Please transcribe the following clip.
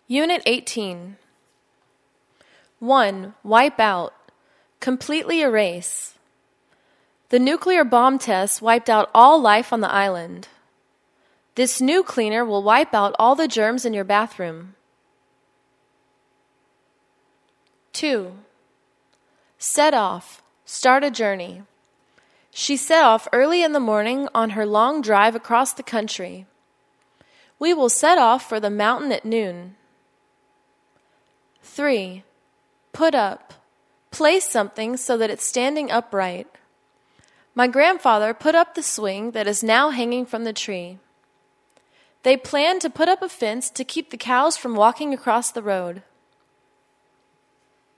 Unit 18. 1. Wipe out. Completely erase. The nuclear bomb test wiped out all life on the island. This new cleaner will wipe out all the germs in your bathroom. 2. Set off. Start a journey. She set off early in the morning on her long drive across the country. We will set off for the mountain at noon. 3. Put up. Place something so that it's standing upright. My grandfather put up the swing that is now hanging from the tree. They planned to put up a fence to keep the cows from walking across the road.